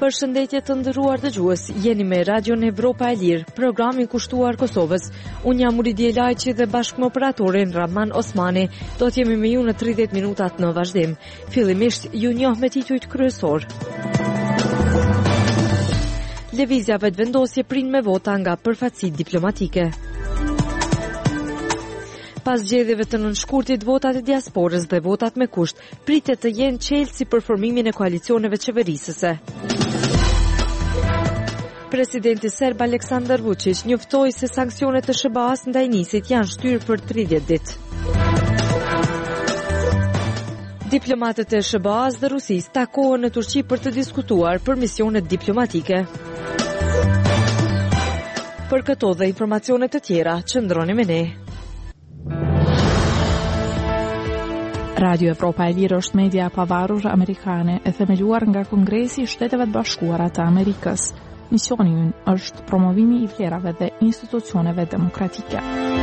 Përshëndetje të nderuar dëgjues, jeni me Radion Evropa e Lirë, programi kushtuar Kosovës. Unë jam Uridia Lajçi dhe bashkë me operatorin Rahman Osmani do të jemi me ju në 30 minutat në vazhdim. Fillimisht ju njoh me titujt kryesor. Lëvizja vetëvendosje prin me vota nga përfaqësitë diplomatike. Pas zgjedhjeve të nënshkurtit, votat e diasporës dhe votat me kusht pritet të jenë çelësi si për formimin e koalicioneve qeverisëse. Presidenti serb Aleksandar Vučić njoftoi se sanksionet e SBA-s ndaj Nisit janë shtyrë për 30 ditë. Diplomatët e SBA-s dhe Rusisë takohen në Turqi për të diskutuar për misionet diplomatike. Për këto dhe informacione të tjera, qëndroni me ne. Radio Evropa e Lirë është media e pavarur amerikane e themeluar nga Kongresi i Shteteve të Bashkuara të Amerikës. Misioni ynë është promovimi i vlerave dhe institucioneve demokratike.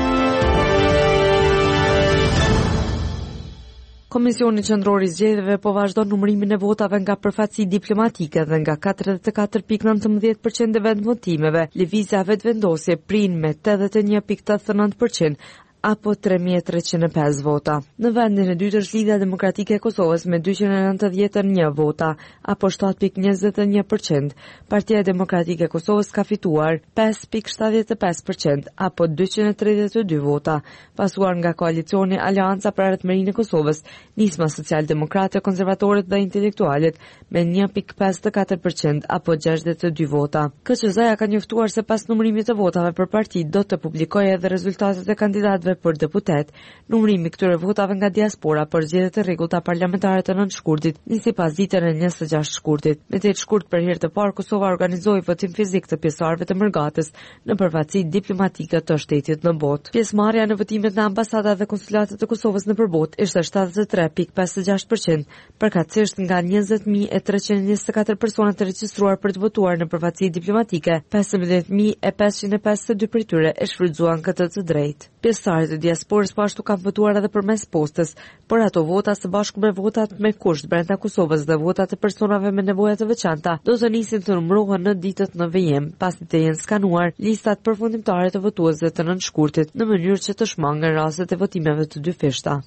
Komisioni Qendror i Zgjedhjeve po vazhdon numërimin e votave nga përfaqësi diplomatike dhe nga 44.19% e vendvotimeve, lëvizja vetëvendosje prin me 81.89%. Apo 3.305 vota. Në vendin e dytë është Lidhja Demokratike e Kosovës me 291 vota, apo 7.21%. Partia Demokratike e Kosovës ka fituar 5.75%, apo 232 vota, pasuar nga koalicioni Aleanca për Arritmërinë e Kosovës, Nisma Social-Demokrate, Konservatorët dhe Intelektualet me 1.54%, apo 62 vota. KQZ-ja ka njoftuar se pas numërimit të votave për parti do të publikojë edhe rezultatet e kandidatëve për deputet. Numërimi këtyre votave nga diaspora për zgjedhjet e rregullta parlamentare të 9 shkurtit nisi pas ditën e 26 shkurtit. Me 8 shkurt për herë të parë Kosova organizoi votim fizik të pjesëmarrëve të mërgatës në përfaqësi diplomatike të shtetit në botë. Pjesëmarrja në votimet në ambasadat dhe konsulatet të Kosovës në përbot ishte 73.56%, përkatësisht nga 20.324 persona të regjistruar për të votuar në përfaqësi diplomatike, 15.552 prej tyre e shfrytzuan këtë të drejtë. Pjesëtarët e diasporës po ashtu kanë votuar edhe përmes postës, por ato vota së bashku me votat me kusht brenda Kosovës dhe votat e personave me nevoja të veçanta do të nisin të numërohen në ditët në vijim, pasi të jenë skanuar listat përfundimtare të votuesve të 9 shkurtit në mënyrë që të shmangen rastet e votimeve të dyfishta.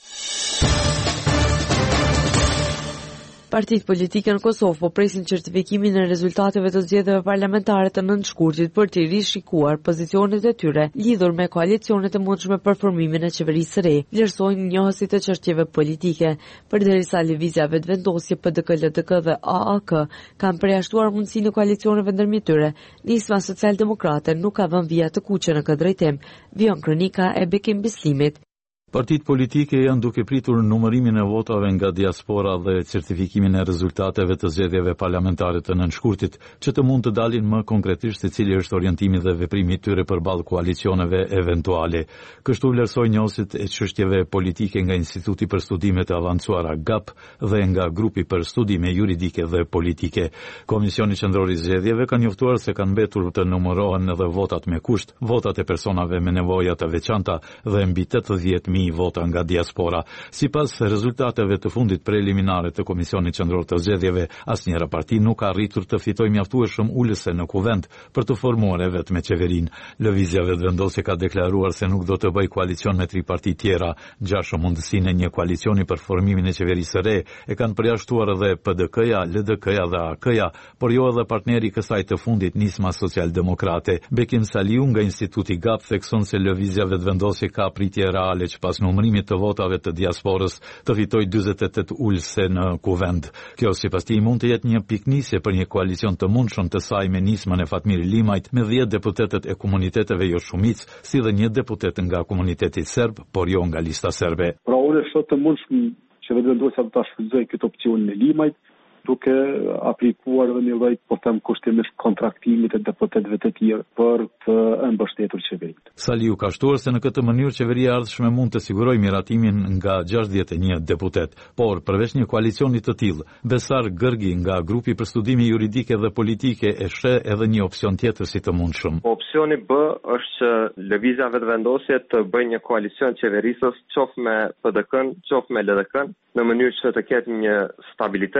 Partitë politike në Kosovë po presin certifikimin e rezultateve të zgjedhjeve parlamentare të 9 shkurtit për të rishikuar pozicionet e tyre lidhur me koalicionet e mundshme për formimin e qeverisë së re, vlerësojnë njohësit e çështjeve politike. Përderisa lëvizja vetëvendosje PDK-LDK dhe AAK kanë përjashtuar mundësinë e koalicioneve ndërmjet tyre, Nisma Social-Demokrate nuk ka vënë vija të kuqe në këtë drejtim, vijon kronika e Bekim Bislimit. Partitë politike janë duke pritur numërimin e votave nga diaspora dhe certifikimin e rezultateve të zgjedhjeve parlamentare të 9 shkurtit, që të mund të dalin më konkretisht se cili është orientimi dhe veprimi i tyre përballë koalicioneve eventuale. Kështu vlerësoj njohësit e çështjeve politike nga Instituti për Studimet e Avancuara GAP dhe nga Grupi për Studime Juridike dhe Politike. Komisioni Qendror i Zgjedhjeve ka njoftuar se kanë mbetur të numërohen edhe votat me kusht, votat e personave me nevoja të veçanta dhe mbi 80.000 vota nga diaspora. Sipas rezultateve të fundit preliminare të Komisionit Qendror të Zgjedhjeve, asnjëra parti nuk ka arritur të fitojë mjaftueshëm ulëse në kuvend për të formuar vetëm qeverinë. Lëvizja vetëvendosje ka deklaruar se nuk do të bëjë koalicion me 3 parti tjera. Gjashtë mundësinë e një koalicioni për formimin e qeverisë së re e kanë përjashtuar edhe PDK-ja, LDK-ja dhe AK-ja, por jo edhe partneri i kësaj të fundit, Nisma Social-Demokrate. Bekim Saliu nga Instituti GAP thekson se lëvizja vetëvendosje ka pritje reale që pas numërimit të votave të diasporës të fitoj 48 ulëse në kuvend. Kjo sipas tij mund të jetë një piknisje për një koalicion të mundshëm të saj me Nismën e Fatmir Limajt me 10 deputetët e komuniteteve jo shumicë, si dhe një deputet nga komuniteti serb, por jo nga lista serbe. Pra unë shoh të mundshëm që vetëvendosja do ta shfrytëzojë këtë opsionin e Limajt, duke aplikuar dhe një lloj kushtimisht kontraktimit e deputetëve të tjerë për të mbështetur qeverinë. Saliu ka shtuar se në këtë mënyrë qeveria e ardhshme mund të sigurojë miratimin nga 61 deputet, por përveç një koalicioni të tillë, Besar Gërgi nga Grupi për Studime Juridike dhe Politike e sheh edhe një opsion tjetër si të mundshëm. Opsioni B është që lëvizja vetëvendosje të bëjë një koalicion qeverisës, qoftë me PDK-n, qoftë me LDK-n, në mënyrë që të ketë një stabilitet në qeveri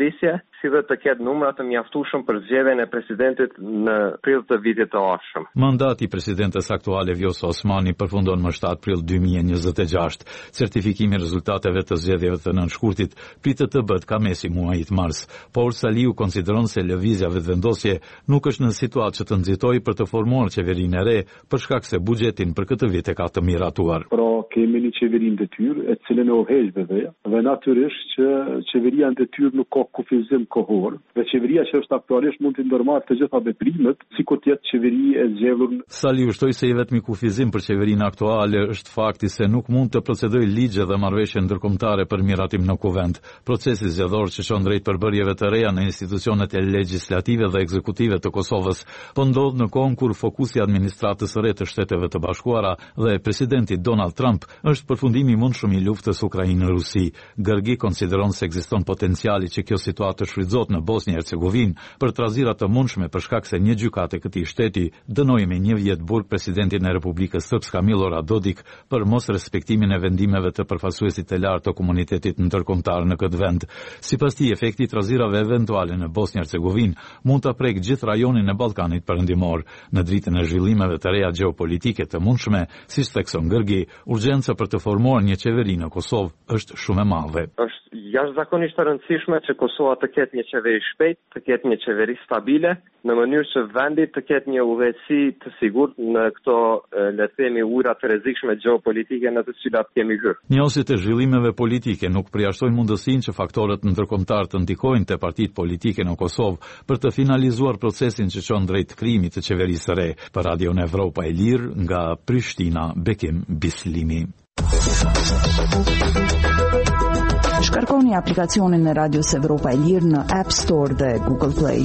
qeverisje, si dhe të ketë numra të mjaftueshëm për zgjedhjen e presidentit në prill të vitit të ardhshëm. Mandati i presidentes aktuale Vjosa Osmani përfundon më 7 prill 2026. Certifikimi i rezultateve të zgjedhjeve të nënshkurtit pritet të bëhet ka mesi muajit mars, por Saliu konsideron se lëvizja vetëvendosje nuk është në situatë që të nxitojë për të formuar qeverinë e re për shkak se buxhetin për këtë vit e ka të miratuar. Kemi një qeveri në detyrë, e cilën e ohejshme dhe natyrisht që qeveria në detyrë nuk ka kufizim kohor, dhe qeveria që është aktualisht mund të ndërmarrë të gjitha veprimet, sikur të jetë qeveri e zgjedhur. Saliu shtoi se i vetmi kufizim për qeverinë aktuale është fakti se nuk mund të procedojë ligje dhe marrëveshje ndërkombëtare për miratim në kuvend. Procesi zgjedhor që çon drejt përbërjeve të reja në institucionet e legjislative dhe ekzekutive të Kosovës po ndodh në kohë kur fokusi i administratës së re të Shteteve të Bashkuara dhe presidenti Donald Trump është përfundimi i mundshëm i luftës Ukrainë-Rusi. Gërgi konsideron se ekziston potenciali që kjo situatë të shfrytëzohet në Bosnjë-Hercegovinë për trazira të mundshme për shkak se një gjykatë e këtij shteti dënoi me 1 vjet burg presidentin e Republikës Srpska Milorad Dodik për mos respektimin e vendimeve të përfaqësuesit të lartë të komunitetit ndërkombëtar në këtë vend. Sipas tij, efekti i trazirave eventuale në Bosnjë-Hercegovinë mund ta prek gjithë rajonin e Ballkanit Perëndimor. Në dritën e zhvillimeve të reja gjeopolitike të mundshme, siç thekson Gërgi, urgjenca për të formuar një qeveri në Kosovë është shumë e madhe. Është jashtëzakonisht e rëndësishme që Kosova të ketë një qeveri shpejt, të ketë një qeveri stabile, në mënyrë që vendi të ketë një udhëheqësi të sigurt në këto, le të themi, ujëra të rrezikshme gjeopolitike në të cilat kemi hyrë. Njësit e zhvillimeve politike nuk përjashtojnë mundësinë që faktorët ndërkombëtar të ndikojnë te partitë politike në Kosovë për të finalizuar procesin që çon drejt krijimit të qeverisë së re. Për Radio Evropa e Lirë nga Prishtina, Bekim Bislimi. Shkarkoni aplikacionin e Radios Evropa e Lirë në App Store dhe Google Play.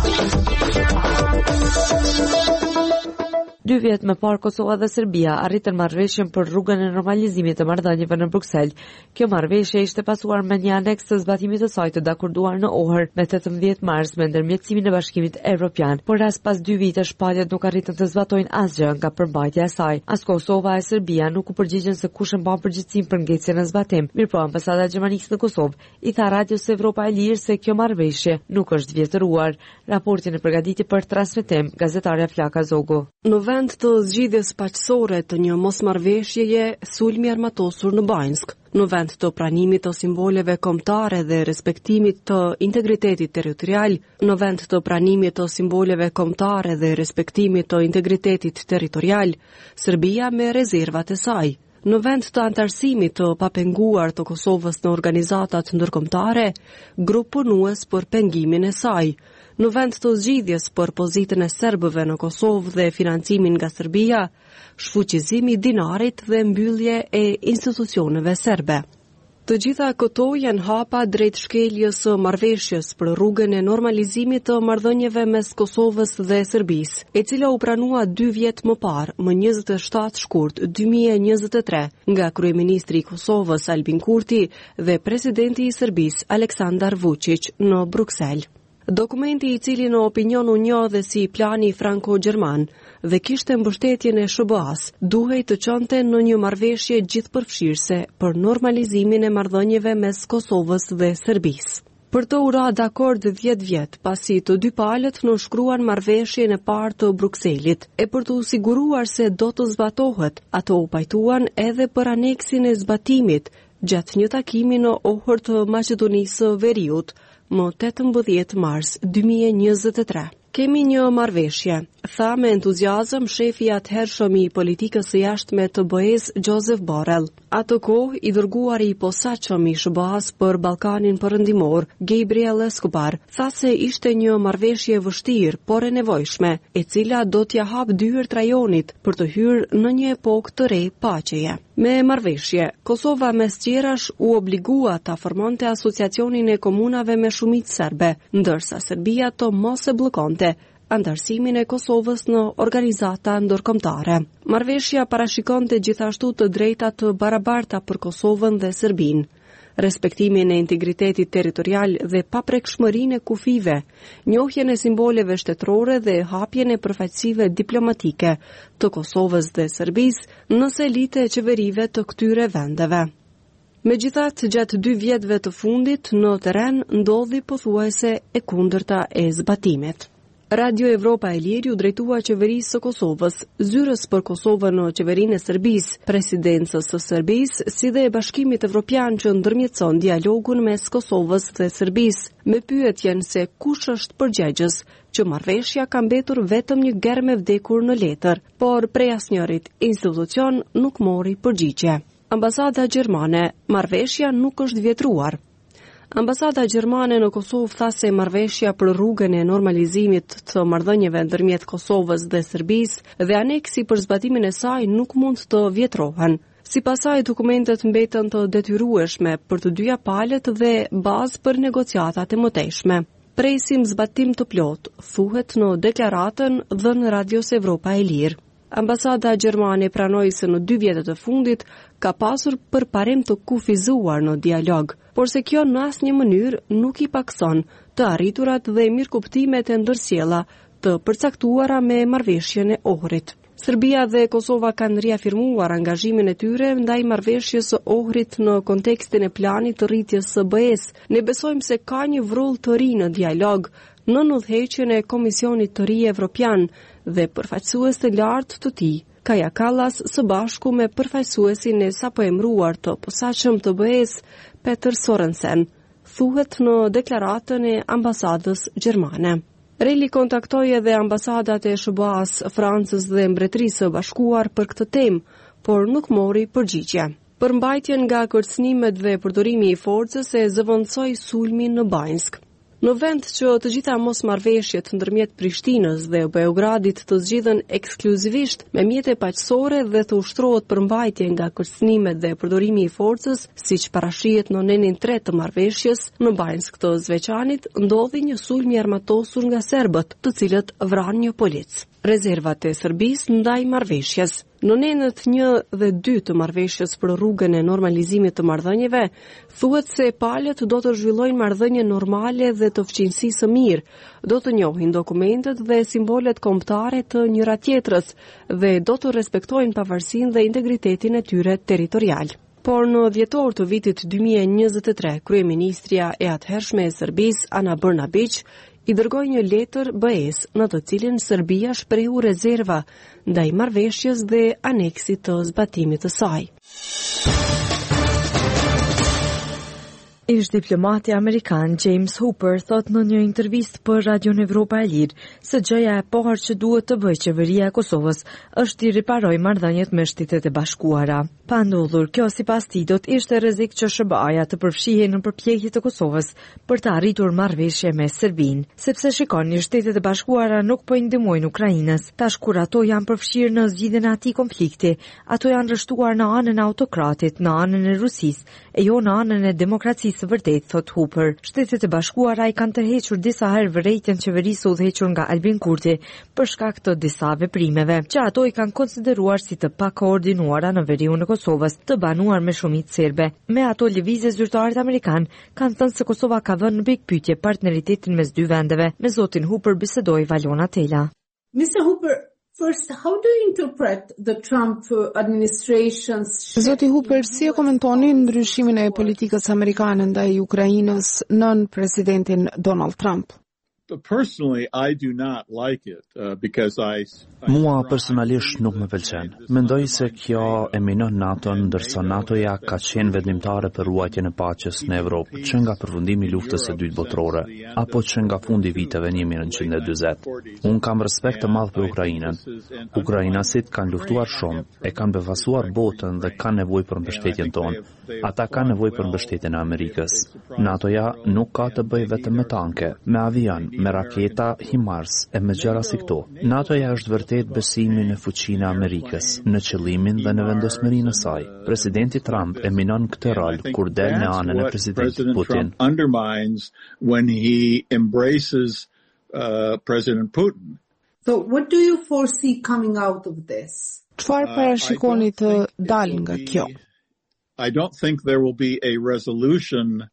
2 vjet më parë Kosova dhe Serbia arritën marrëveshjen për rrugën e normalizimit të marrëdhënieve në Bruksel. Kjo marrëveshje ishte pasuar me një aneks të zbatimit të saj të dakorduar në Ohër me 18 mars me ndërmjetësimin e Bashkimit Evropian, por as pas 2 vitesh palët nuk arritën të zbatojnë asgjë nga përmbajtja e saj. As Kosova e Serbia nuk u përgjigjen se kush e mban përgjegjësinë për ngecjen e zbatim. Mirpo ambasada gjermanike në Kosovë i tha Radios Evropa e Lirë se kjo marrëveshje nuk është vjetëruar. Raportin e përgatitur për transmetim gazetarja Flaka Zogu. Në vend të zgjidhjes paqësore të një mosmarrëveshjeje, sulmi armatosur në Bajnsk, në vend të pranimit të simboleve kombëtare dhe respektimit të integritetit territorial, në vend të pranimit të simboleve kombëtare dhe respektimit të integritetit territorial, Serbia me rezervat e saj. Në vend të antarësimit të papenguar të Kosovës në organizatat ndërkombëtare, grup punues për pengimin e saj. Në vend të zgjidhjes për pozitën e serbëve në Kosovë dhe financimin nga Serbia, shfuqizimi i dinarit dhe mbyllje e institucioneve serbe. Të gjitha këto janë hapa drejt shkeljes së marrëveshjes për rrugën e normalizimit të marrëdhënieve mes Kosovës dhe Serbisë, e cila u pranua 2 vjet më parë, më 27 shkurt 2023, nga kryeministri i Kosovës Albin Kurti dhe presidenti i Serbisë Aleksandar Vučić në Bruksel. Dokumenti i cili në opinion u njohë si plani franko-gjerman dhe kishte mbështetjen e SBA-s, duhej të çonte në një marrëveshje gjithëpërfshirëse për normalizimin e marrëdhënieve mes Kosovës dhe Serbisë. Për të u ra dakord 10 vjet pasi të dy palët nënshkruan marrëveshjen e parë të Brukselit, e për të u siguruar se do të zbatohet, ato u pajtuan edhe për aneksin e zbatimit gjatë një takimi në Ohër të Maqedonisë së Veriut, më 18 mars 2023. Kemi një marrëveshje, tha me entuziazëm shefi atëhershëm i politikës së jashtme të BE-s Joseph Borrell. Atë kohë i dërguari i posaçëm i SBA-s për Ballkanin Perëndimor, Gabriel Escobar, tha se ishte një marrëveshje vështirë, por e nevojshme, e cila do t'ja hap dyert rajonit për të hyrë në një epokë të re paqeje. Me marrëveshje, Kosova mes tjerash u obligua ta formonte asociacionin e komunave me shumicë serbe, ndërsa Serbia të mos e bllokonte antarësimin e Kosovës në organizata ndërkombëtare. Marrëveshja parashikonte gjithashtu të drejta të barabarta për Kosovën dhe Serbinë, respektimin e integritetit territorial dhe paprekshmërinë e kufive, njohjen e simboleve shtetërore dhe hapjen e përfaqësive diplomatike të Kosovës dhe Serbisë nëse elite e qeverive të këtyre vendeve. Megjithatë, gjatë 2 vjetëve të fundit, në terren ndodhi pothuajse e kundërta e zbatimit. Radio Evropa e Lirë u drejtua qeverisë së Kosovës, zyrës për Kosovën në qeverinë e Serbisë, presidencës së Serbisë, si dhe Bashkimit Evropian që ndërmjetëson dialogun mes Kosovës dhe Serbisë, me pyetjen se kush është përgjegjës, që marrëveshja ka mbetur vetëm një gerë me vdekur në letër, por prej asnjërit institucion nuk mori përgjigje. Ambasada Gjermane, marrëveshja nuk është vjetruar. Ambasada Gjermane në Kosovë tha se marrëveshja për rrugën e normalizimit të marrëdhënieve ndërmjet Kosovës dhe Serbisë dhe aneksi për zbatimin e saj nuk mund të vjetrohen. Sipas saj, dokumentet mbeten të detyrueshme për të dyja palët dhe bazë për negociatat e mëtejshme. Presim zbatim të plot, thuhet në deklaratën dhënë Radios Evropa e Lirë. Ambasada Gjermane pranoi se në 2 vjetët e fundit ka pasur përparim të kufizuar në dialog, por se kjo në asnjë mënyrë nuk i pakson të arriturat dhe mirëkuptimet e ndërsjella të përcaktuara me marrëveshjen e Ohrit. Serbia dhe Kosova kanë riafirmuar angazhimin e tyre ndaj marrëveshjes së Ohrit në kontekstin e planit të rritjes së BE-s. Ne besojmë se ka një vrull të ri në dialog në udhëheqjen e Komisionit të Ri Evropian dhe përfaqësues të lartë të tij, Kaja Kallas, së bashku me përfaqësuesin e sapo emëruar të posaçëm të BE-s, Peter Sorensen, thuhet në deklaratën e ambasadës gjermane. Reli kontaktoi edhe ambasadat e SBA-s, Francës dhe Mbretërisë së Bashkuar për këtë temë, por nuk mori përgjigje. Përmbajtjen nga kërcënimet dhe përdorimi i forcës e zëvendësoi sulmin në Bajnsk. Në vend që të gjitha mosmarrëveshjet ndërmjet Prishtinës dhe Beogradit të zgjidhen ekskluzivisht me mjete paqësore dhe të ushtrohet përmbajtje nga kërcënimet dhe përdorimi i forcës, siç parashihet në nenin 3 të marrëveshjes, në Bajnsk të Zveçanit ndodhi një sulm i armatosur nga serbët, të cilët vranë një polic. Rezervat e Serbisë ndaj marrëveshjes. Në nenët 1 dhe 2 të marrëveshjes për rrugën e normalizimit të marrëdhënieve, thuhet se palët do të zhvillojnë marrëdhënie normale dhe të fqinjësisë së mirë, do të njohin dokumentet dhe simbolet kombëtare të njëra tjetrës dhe do të respektojnë pavarësinë dhe integritetin e tyre territorial. Por në dhjetor të vitit 2023, kryeministria e atëhershme e Serbisë, Ana Brnabić, i dërgoi një letër BE-s në të cilin Serbia shprehu rezerva ndaj marrëveshjes dhe aneksit të zbatimit të saj. Ish diplomati amerikan James Hooper thot në një intervistë për Radion Evropa e Lirë se gjëja e parë që duhet të bëjë qeveria e Kosovës është t'i riparojë marrëdhëniet me Shtetet e Bashkuara. Pa ndodhur kjo, sipas tij, do të ishte rrezik që SBA-ja të përfshihej në përpjekjet e Kosovës për të arritur marrëveshje me Serbinë, sepse shikoni, Shtetet e Bashkuara nuk po i ndihmojnë Ukrainës. Tash kur ato janë përfshirë në zgjidhjen e atij konflikti, ato janë rreshtuar në anën e autokratit, në anën e Rusisë, e jo në anën e demokracisë së vërtet, thot Hooper. Shtetet e Bashkuara i kanë tërhequr disa herë vërejtjen qeverisë udhëhequr nga Albin Kurti për shkak të disa veprimeve, që ato i kanë konsideruar si të pakoordinuara në veriun e Kosovës, të banuar me shumicë serbe. Me ato lëvizje zyrtarët amerikan kanë thënë se Kosova ka vënë në pikpyetje partneritetin mes 2 vendeve. Me zotin Hooper bisedoi Valona Tela. Mr. Hooper, first, how do you interpret the Trump administration's... Zoti Hooper, si e komentoni ndryshimin e politikës amerikane ndaj Ukrainës nën presidentin Donald Trump? Personally, I do not like it because Mua personalisht nuk më pëlqen. Mendoj se kjo e minon NATO-n, ndërsa NATO-ja ka qenë vendimtare për ruajtjen e paqes në Evropë, që nga përfundimi i luftës së dytë botërore, apo që nga fundi viteve 1940. Unë kam respekt të madh për Ukrainën. Ukrainasit kanë luftuar shumë, e kanë befasuar botën dhe kanë nevojë për mbështetjen tonë. Ata kanë nevojë për mbështetjen e Amerikës. NATO-ja nuk ka të bëjë vetëm me tanke, me avion, me raketa HIMARS e me gjëra si këto. NATO-ja është vërtet besimin e fuqinë e Amerikës në qëllimin dhe në vendosmërinë e saj. Presidenti Trump e minon këtë rol kur del në anën e presidentit Putin. When he embraces President Putin. So what do you foresee coming out of this? Çfarë parashikoni të dalë nga kjo? I don't think there will be a resolution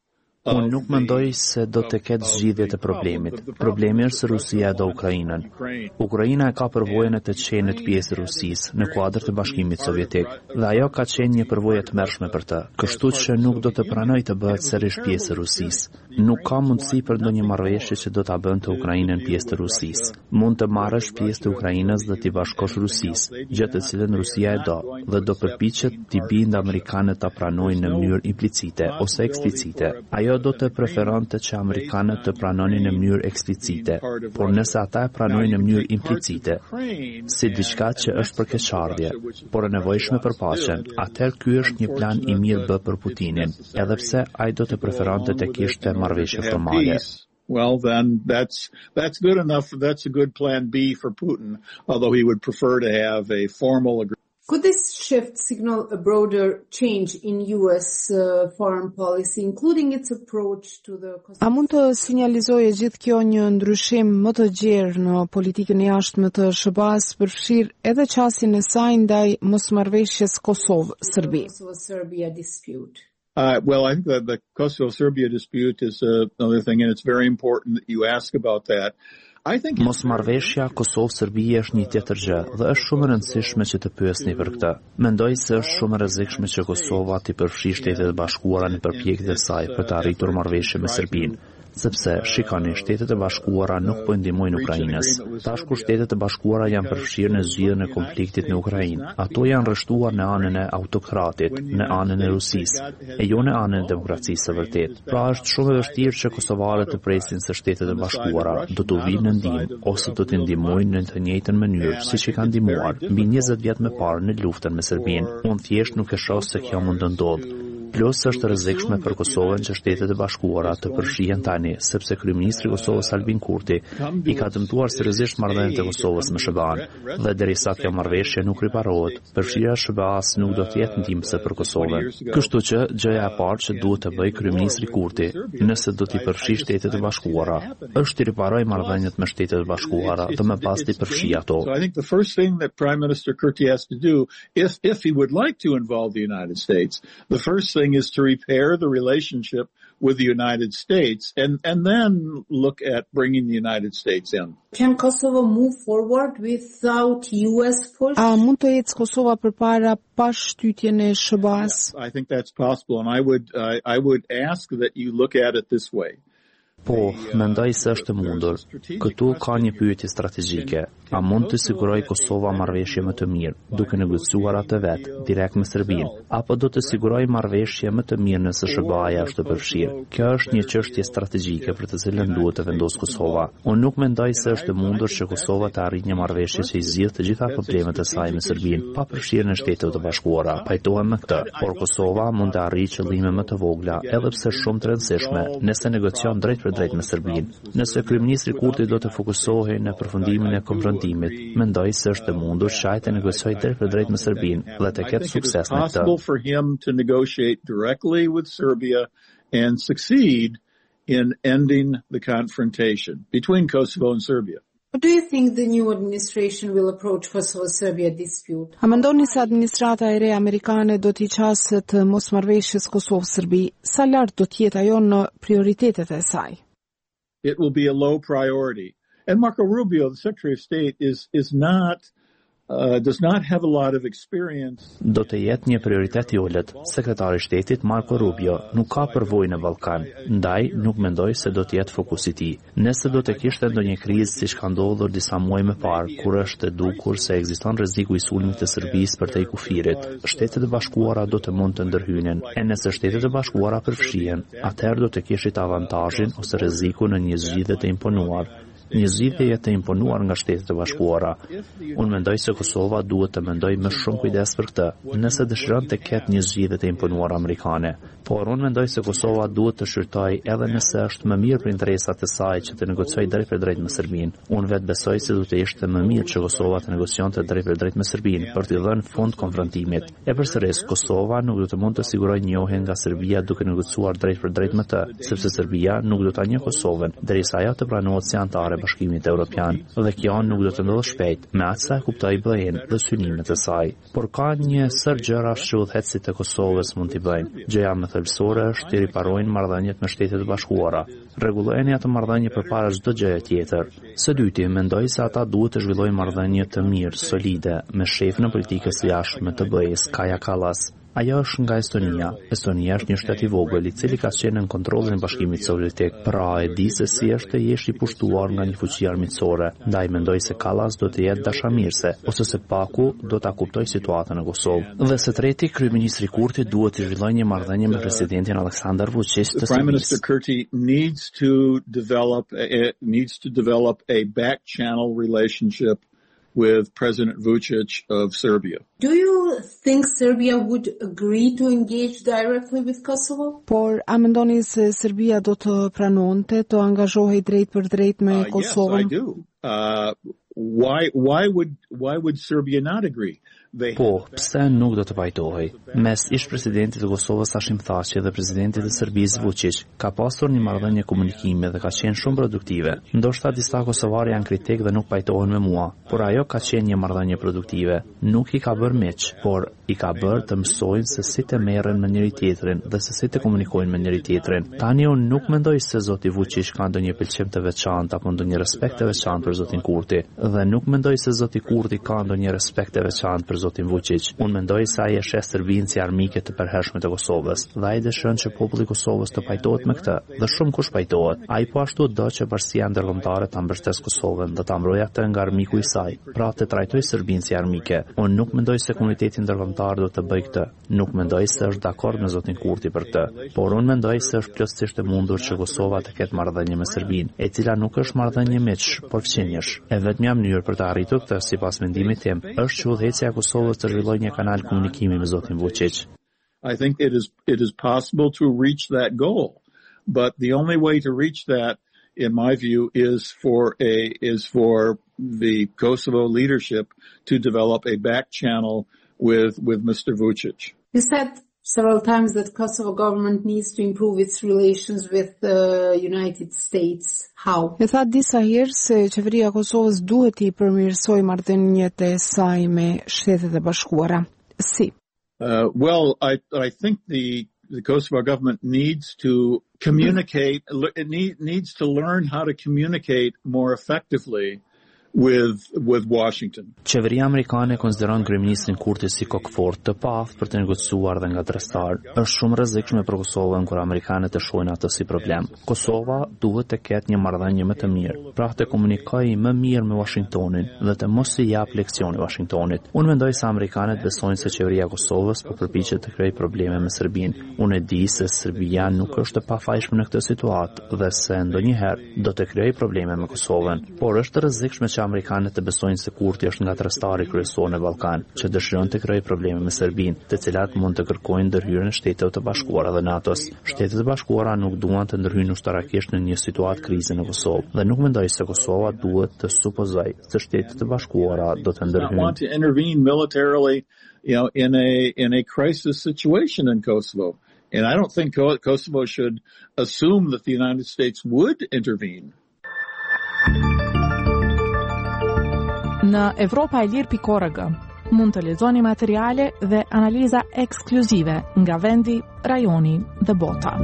Unë nuk mendoj se do të ketë zgjidhje të problemit. Problemi është se Rusia e do Ukrainën. Ukraina e ka përvojën e të qenë pjesë e Rusisë në kuadër të Bashkimit Sovjetik, dhe ajo ka qenë një përvojë të mërshme për të, kështu që nuk do të pranoj të bëhet sërish pjesë e Rusisë. Nuk ka mundësi për ndonjë marrëveshje që do ta bënte Ukrainën pjesë të Rusisë. Mund të marrësh pjesë të Ukrainës dhe t'i bashkosh Rusisë, gjë të cilën Rusia e do, dhe do përpiqet t'i bindë amerikanët ta pranojnë në mënyrë implicite ose eksplicite. Ajo do të preferonte që amerikanët të pranonin në mënyrë eksplicite, por nëse ata e pranojnë në mënyrë implicite, si diçka që është për keqardhje, por e nevojshme për paqen, atëherë ky është një plan i mirë B për Putinin, edhe pse ai do të preferonte të kishte marrëveshje formale. Well, then that's good enough. That's a good plan B for Putin, although he would prefer to have a formal agreement. Could this shift signal a broader change in U.S. Foreign policy, including its approach to the... A mund të sinjalizojë gjithë kjo një ndryshim më të gjerë në politikën e jashtme të SBA-s, përfshirë edhe qasjen e saj ndaj mosmarrëveshjes Kosovë-Serbi? Kosovo-Serbia dispute. Well, I think that the Kosovo-Serbia dispute is another thing, and it's very important that you ask about that. Mosmarrëveshja Kosovë-Serbi është një tjetër gjë dhe është shumë e rëndësishme që të pyesni për këtë. Mendoj se është shumë e rrezikshme që Kosova t'i përfshijë Shtetet e Bashkuara në përpjekjet e saj për të arritur marrëveshje me Serbinë, sepse shikoni, Shtetet e Bashkuara nuk po ndihmojnë Ukrainës. Tash kur Shtetet e Bashkuara janë përfshirë në zgjidhjen e konfliktit në Ukrainë, ato janë rreshtuar në anën e autokratit, në anën e Rusisë, e jo në anën e demokracisë së vërtetë. Pra është shumë e vështirë që kosovarët të presin se Shtetet e Bashkuara do të vinë në ndihmë ose do të ndihmojnë në të njëjtën mënyrë siç i kanë ndihmuar mbi 20 vjet më parë në luftën me Serbinë. Unë thjesht nuk e shoh se kjo mund të ndodhë. Plus është rrezikshme për Kosovën që Shtetet e Bashkuara të përfshihen tani, sepse kryeministri i Kosovës Albin Kurti i ka dëmtuar seriozisht marrëdhëniet e Kosovës me SBA-n, dhe derisa kjo marrëveshje nuk riparohet, përfshirja e SBA-s nuk do të jetë ndihmëse për Kosovën. Kështu që gjëja e parë që duhet të bëjë kryeministri Kurti, nëse do t'i përfshijë Shtetet e Bashkuara, është të riparojë marrëdhëniet me Shtetet e Bashkuara dhe më pas t'i përfshijë ato. So I think the first thing that Prime Minister Kurti has to do, if he would like to involve the United States, the first thing is to repair the relationship with the United States and then look at bringing the United States in. Can Kosovo move forward without US push? A mund të ecë Kosova përpara pa shtytjen e SBA-s? I think that's possible, and I would ask that you look at it this way. Po, mendoj se është e mundur. Këtu ka një pyetje strategjike. A mund të siguroj Kosova marrëveshje më të mirë, duke negociuar atë vet, direkt me Serbinë, apo do të siguroj marrëveshje më të mirë nëse SBA-ja është të përfshirë? Kjo është një çështje strategjike për të cilën duhet të vendosë Kosova. Unë nuk mendoj se është e mundur që Kosova të arrijë një marrëveshje që i zgjidh të gjitha problemet e saj me Serbinë, pa përfshirjen e Shtetit të Bashkuara. Pajtohem me këtë, por Kosova mund të arrijë qëllime më të vogla, edhe pse shumë të rëndësishme, nëse negocion drejt me Serbinë. Nëse kryeministri Kurti do të fokusohej në përfundimin e konfrontimit, mendoj se është e mundur që ai të negociojë drejt me Serbinë dhe të ketë sukses në këtë. It's possible for him to negotiate directly with Serbia and succeed in ending the confrontation between Kosovo and Serbia. How do you think the new administration will approach Kosovo-Serbia dispute? A mendoni se administrata e re amerikane do t'i qasë të mosmarrëveshjes Kosovë-Serbi? Sa lart do të jetë ajo në prioritetet e saj? It will be a low priority. And Marco Rubio, the Secretary of State, does not have a lot of experience. Do të jetë një prioritet i ulët. Sekretari i Shtetit Marco Rubio nuk ka përvojë në Ballkan, ndaj nuk mendoj se do të jetë fokusi i tij. Nëse do të kishte ndonjë krizë siç ka ndodhur disa muaj më parë, kur është e dukur se ekziston rreziku i sulmit të Serbisë për te i kufirit, Shtetet e Bashkuara do të mund të ndërhyjnë. E nëse Shtetet e Bashkuara përfshihen, atëherë do të kishte avantazhin ose rrezikun në një zgjidhje të imponuar. Një zgjidhje të imponuar nga Shtetet e Bashkuara. Unë mendoj se Kosova duhet të mendojë më shumë kujdes për këtë, nëse dëshiron të ketë një zgjidhje të imponuar amerikane. Por unë mendoj se Kosova duhet të shqyrtojë edhe nëse është më mirë për interesat e saj që të negociojë drejt për drejt me Serbinë. Unë vetë besoj se do të ishte më mirë që Kosova të negocionte drejt për drejt me Serbinë për t'i dhënë fund konfrontimit. E përsëris, Kosova nuk do të mund të sigurojë njohjen nga Serbia duke negociuar drejt për drejt me të, sepse Serbia nuk do ta njohë Kosovën derisa ajo të pranohet si antare Bashkimit Evropian, dhe kjo nuk do të ndodhë shpejt, me atë sa e kuptoj BE-n dhe synimet e saj. Por ka një sër gjëra që udhëheqësit e Kosovës mund t'i bëjnë. Gjëja më thelbësore është të riparojnë marrëdhëniet me Shtetet e Bashkuara. Rregullojeni atë marrëdhënie përpara çdo gjëje tjetër. Së dyti, mendoj se ata duhet të zhvillojnë marrëdhënie të mirë, solide, me shefin e politikës së jashtme të BE-s, Kaja Kallas. Ajo është nga Estonia. Estonia është një shtet i vogël, i cili ka qenë në kontrollin e Bashkimit Sovjetik. Pra e di se si është të jesh i pushtuar nga një fuqi armiqësore. Ndaj mendoj se Kallas do të jetë dashamirëse, ose se paku do ta kuptojë situatën në Kosovë. Dhe së treti, kryeministri Kurti duhet të zhvillojë një marrëdhënie me presidentin Aleksandar Vučić të Prime Minister Serbisë. Kurti needs to develop a back channel relationship with President Vučić of Serbia. Do you think Serbia would agree to engage directly with Kosovo? Por a mendoni se Serbia do të pranonte të angazhohej drejt për drejt me Kosovën? Yes, I do. Why would Serbia not agree? Po, pse nuk do të pajtohej? Mes ish presidentit të Kosovës Hashim Thaçi dhe presidentit të Serbisë Vučić ka pasur një marrëdhënie komunikimi dhe ka qenë shumë produktive. Ndoshta disa kosovarë janë kritik dhe nuk pajtohen me mua, por ajo ka qenë një marrëdhënie produktive. Nuk I ka bërë miq, por I ka bërë të mësojnë se si të merren me njëri tjetrin dhe se si të komunikojnë me njëri tjetrin. Tani unë nuk mendoj se zoti Vučić ka ndonjë pëlqim të veçantë apo ndonjë respekt të veçantë për zotin Kurti, dhe nuk mendoj se zoti Kurti ka ndonjë respekt të veçantë për zotin Vučić. Unë mendoj se ai e sheh Serbinë si armike të përhershme të Kosovës, dhe ai dëshiron që populli I Kosovës të pajtohet me këtë, dhe shumë kush pajtohet. Ai po ashtu do që bashkia ndërkombëtare ta mbështesë Kosovën dhe ta mbrojë atë nga armiku I saj, pra të trajtojë Serbinë si armike. Unë nuk mendoj se komuniteti ndërkombëtar do të bëjë këtë. Nuk mendoj se është dakord me zotin Kurti për këtë, por unë mendoj se është plotësisht e mundur që Kosova të ketë marrëdhënie me Serbinë, e cila nuk është marrëdhënie miq, por fqinjesh. E vetmja mënyrë për të arritur këtë, sipas mendimit tim, është që udhëheqja e Kosovës të zhvillojë një kanal komunikimi me zotin Vučić. I think it is possible to reach that goal, but the only way to reach that, in my view, is for the Kosovo leadership to develop a back channel with Mr. Vučić. You said several times that Kosovo government needs to improve its relations with the United States. How? E tha disa herë se qeveria e Kosovës duhet I përmirësojë marrëdhëniet e saj me Shtetet e Bashkuara. Si? Well, I think the Kosovo government needs to communicate. It needs to learn how to communicate more effectively with Washington. Qeveria amerikane konsideron kryeministrin Kurti si kokfort të paaftë për të negociuar dhe nga trestar. Është shumë rrezikshme për Kosovën kur amerikanët e shohin atë si problem. Kosova duhet të ketë një marrëdhënie më të mirë, pra të komunikojë më mirë me Washingtonin dhe të mos I jap leksione Washingtonit. Unë mendoj se amerikanët besojnë se qeveria e Kosovës po përpiqet të krijojë probleme me Serbinë. Unë e di se Serbia nuk është e pafajshme në këtë situatë dhe se ndonjëherë do të krijojë probleme me Kosovën, por është rrezikshme që amerikanët të besojnë se Kurti është nga tregtari kryesor në Ballkan, që dëshiron të krijojë probleme me Serbinë, të cilat mund të kërkojnë ndërhyrjen e Shteteve të Bashkuara dhe NATO-s. Shtetet e Bashkuara nuk duan të ndërhyjnë ushtarakisht në një situatë krize në Kosovë, dhe nuk mendoj se Kosova duhet të supozojë se Shtetet e Bashkuara do të ndërhyjnë. Want to intervene militarily, in a crisis situation in Kosovo. And I don't think Kosovo should assume that the United States would intervene. Në evropaelir.org mund të lexoni materiale dhe analiza ekskluzive nga vendi, rajoni dhe bota.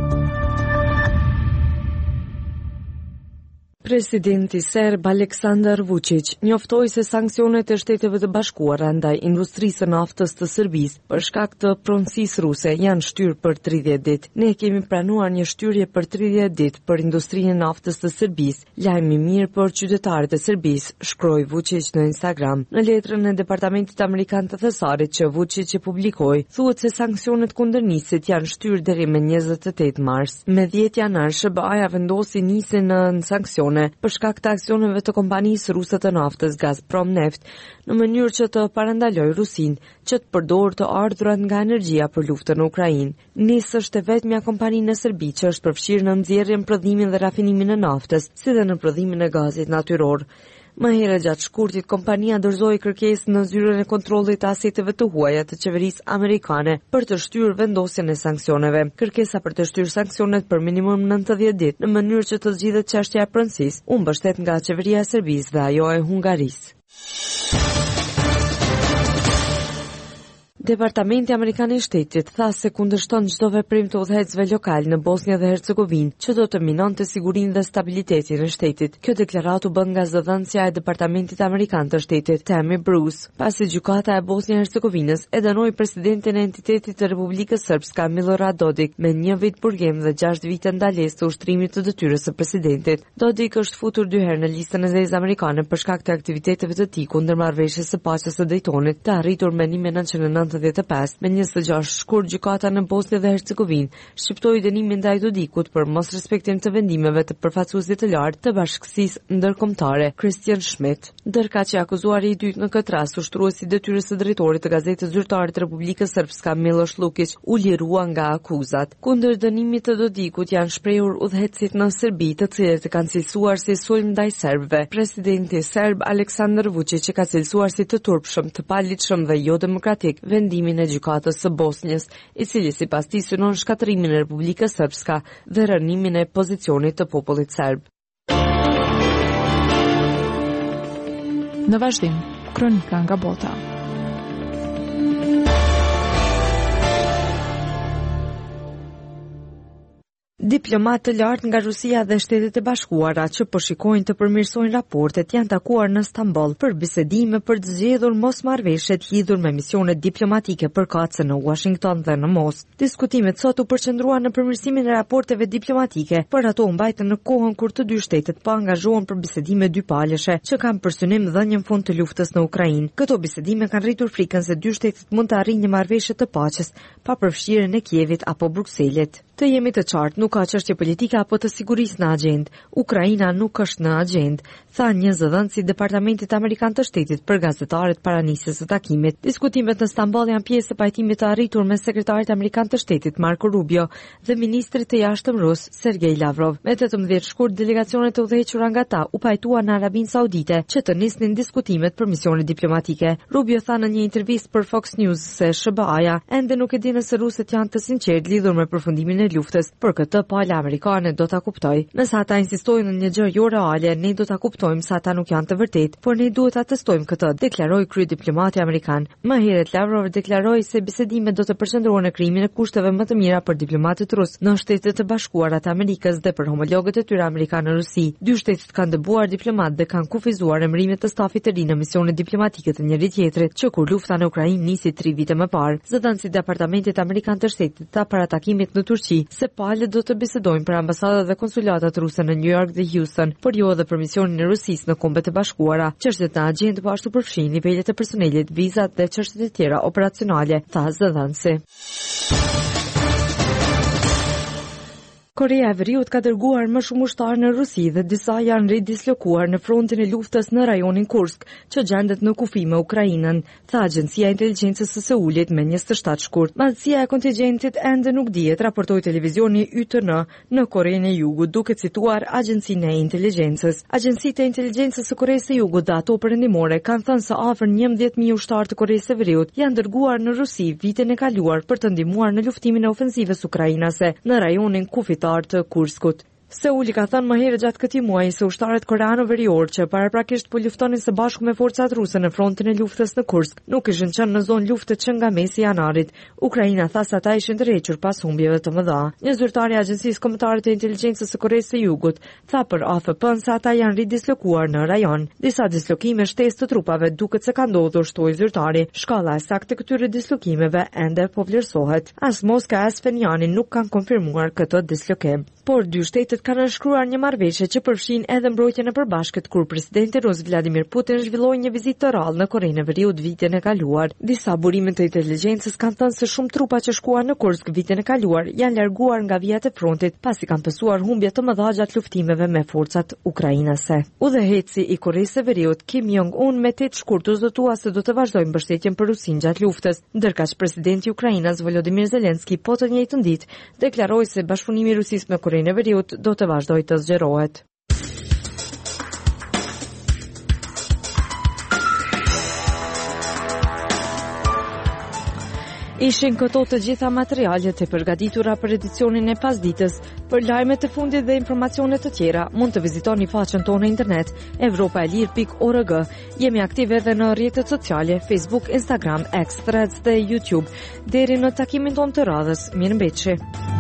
Presidenti serb Aleksandar Vučić njoftoi se sanksionet e Shteteve të Bashkuara ndaj industrisë së naftës të Serbisë për shkak të pronësisë ruse janë shtyrë për 30 ditë. Ne kemi pranuar një shtyrje për 30 ditë për industrinë e naftës të Serbisë. Lajm I mirë për qytetarët e Serbisë, shkroi Vučić në Instagram. Në letrën e Departamentit Amerikan të Thesarit që Vučić e publikoi, thuhet se sanksionet kundër nisit janë shtyrë deri me 28 mars. Me 10 janar SBA-ja vendosi nisjen në sanksione për shkak të aksioneve të kompanisë ruse të naftës Gazprom Neft në mënyrë që të parandalojë Rusinë që të përdorë të ardhurat nga energjia për luftën në Ukrainë. NIS është e vetmja kompani në Serbi që është përfshirë në nxjerrjen, prodhimin dhe rafinimin e naftës, si dhe në prodhimin e gazit natyror. Më herët gjatë shkurtit, kompania dorëzoi kërkesë në zyrën e kontrollit të aseteve të huaja të qeverisë amerikane për të shtyrë vendosjen e sanksioneve. Kërkesa për të shtyrë sanksionet për minimum 90 ditë në mënyrë që të zgjidhet çështja e pronësisë u mbështet nga qeveria e Serbisë dhe ajo e Hungarisë. Departamenti Amerikan I Shtetit tha se kundërshton çdo veprim të udhëheqësve lokal në Bosnjë dhe Hercegovinë që do të minonte sigurinë dhe stabilitetin e shtetit. Kjo deklaratë u bën nga zëdhënësja e Departamentit Amerikan të Shtetit, Tammy Bruce, pasi gjykata e Bosnjë-Hercegovinës e dënoi presidentin e entitetit të Republikës Srpska Milorad Dodik me 1 vit burgim dhe 6 vite ndalesë të ushtrimit të detyrës së presidentit. Dodik është futur 2 herë në listën e zezë amerikane për shkak të aktiviteteve të tij kundër marrëveshjes së paqes së Daytonit, të arritur me 1995. Me 26 shkurt gjykata në Bosnjë dhe Hercegovinë shqiptoi dënimin ndaj Dodikut për mos respektim të vendimeve të përfaqësuesit të lartë të bashkësisë ndërkombëtare, Christian Schmidt. Ndërkaq që akuzuari I dytë në këtë rast, ushtruesi I detyrës së drejtorit të gazetës zyrtare të Republikës Srpska Miloš Lukić u lirua nga akuzat. Kundër dënimit të Dodikut janë shprehur udhëheqësit në Serbi, të cilët e kanë cilësuar si sulm ndaj serbëve. Presidenti serb Aleksandar Vučić e ka cilësuar si të turpshëm, të paligjshëm dhe jo demokratik vendimin e gjykatës së Bosnjës, I cili sipas tij synon shkatërimin e Republikës Srpska dhe rënimin e pozicionit të popullit serb. Në vazhdim, kronika nga bota. Diplomatë të lartë nga Rusia dhe Shtetet e Bashkuara që po shikojnë të përmirësojnë raportet janë takuar në Stamboll për bisedime për të zgjedhur mosmarrëveshjet lidhur me misionet diplomatike përkatëse në Washington dhe në Moskë. Diskutimet sot u përqendruan në përmirësimin e raporteve diplomatike, por ato u mbajtën në kohën kur të dy shtetet po angazhohen për bisedime dypalëshe që kanë për synim dhënien fund të luftës në Ukrainë. Këto bisedime kanë rritur frikën se dy shtetet mund të arrijnë një marrëveshje të paqes pa përfshirjen e Kievit apo Brukselit. Të jemi të qartë, nuk ka çështje politike apo të sigurisë në agjendë. Ukraina nuk është në agjendë, tha një zëdhënës I Departamentit Amerikan të Shtetit për gazetarët para nisjes së takimit. Diskutimet në Stamboll janë pjesë e pajtimit të arritur me sekretarit amerikan të Shtetit Marco Rubio dhe ministrit të jashtëm rus Sergej Lavrov. Me 18 shkurt, delegacionet e udhëhequra nga ata u pajtuan në Arabinë Saudite që të nisnin diskutimet për misionet diplomatike. Rubio tha në një intervistë për Fox News se SBA-ja ende nuk e di nëse rusët janë të sinqertë lidhur me përfundimin e luftës, për këtë pala amerikane do ta kuptoj. Nëse ata insistojnë në një gjë jo reale, ne do ta kuptojmë se ata nuk janë të vërtetë, por ne duhet ta testojmë këtë, deklaroi kryediplomati amerikan. Më herët Lavrov deklaroi se bisedimet do të përqendrohen në krijimin e kushteve më të mira për diplomatët rus në Shtetet e Bashkuara të Amerikës dhe për homologët e tyre amerikanë në Rusi. Dy shtetet kanë dëbuar diplomatë dhe kanë kufizuar emërimet të stafit të ri në misionet diplomatike të njëri tjetrit, që kur lufta në Ukrainë nisi 3 vite më parë. Zëdhënësi I Departamentit Amerikan të Shtetit ta para takimit në Turqi se palët do të bisedojnë për ambasadat dhe konsulatat ruse në New York dhe Houston, por jo edhe për misionin e Rusisë në Kombet e Bashkuara. Çështjet në agjendë po ashtu përfshin nivelet e personelit, vizat dhe çështjet e tjera operacionale, tha zëdhënësi. Korea e Veriut ka dërguar më shumë ushtarë në Rusi dhe disa janë ridislokuar në frontin e luftës në rajonin Kursk, që gjendet në kufi me Ukrainën, tha Agjencia e Inteligjencës së Seulit me 27 shkurt. Madhësia e kontingjentit ende nuk dihet, raportoi televizioni YTN në Korenë e Jugut, duke cituar Agjencinë e Inteligjencës. Agjencitë e Inteligjencës së Koreas së Jugut dhe ato perëndimore kanë thënë se afër 11.000 ushtarë të Koreas së Veriut janë dërguar në Rusi vitin e kaluar për të ndihmuar në luftimin e ofensivës ukrainase në rajonin kufitar të Kurskut. Seuli ka thënë më herë gjatë këtij muaji se ushtarët koreano-verior që paraprakisht po luftonin së bashku me forcat ruse në frontin e luftës në Kursk nuk ishin qenë në zonë lufte që nga mesi janarit. Ukraina tha se ata ishin tërhequr pas humbjeve të mëdha. Një zyrtar I Agjencisë Kombëtare të Inteligjencës së Koreas së Jugut tha për AFP-n se ata janë ridislokuar në rajon. Disa dislokime shtesë të trupave duket se ka ndodhur, shtoi zyrtari. Shkalla e saktë e këtyre dislokimeve ende po vlerësohet. As Moska as Pjongjangi nuk kanë konfirmuar këtë dislokim. Por dy shtetet kanë nënshkruar një marrëveshje që përfshin edhe mbrojtjen e përbashkët kur presidenti rus Vladimir Putin zhvilloi një vizitë të rrallë në Korenë e Veriut vitin e kaluar. Disa burime të inteligjencës kanë thënë se shumë trupa që shkuan në Kursk vitin e kaluar janë larguar nga vijat e frontit pasi kanë pësuar humbje të mëdha gjatë luftimeve me forcat ukrainase. Udhëheqësi I Koreas së Veriut Kim Jong-un me 8 shkurt zotua se do të vazhdojë mbështetjen për Rusinë gjatë luftës, ndërkaq presidenti I Ukrainës Volodymyr Zelensky po të njëjtën ditë deklaroi se bashkëpunimi I Rusisë me Korenë e Veriut do të vazhdojë të zgjerohet. Ishin këto të gjitha materialet e përgatitura për edicionin e pasditës. Për lajmet e fundit dhe informacione të tjera, mund të vizitoni faqen tonë internet evropaelir.org. Jemi aktive edhe në rrjetet sociale, Facebook, Instagram, X, Threads dhe YouTube. Deri në takimin tonë të radhës, mirëmbëjtje.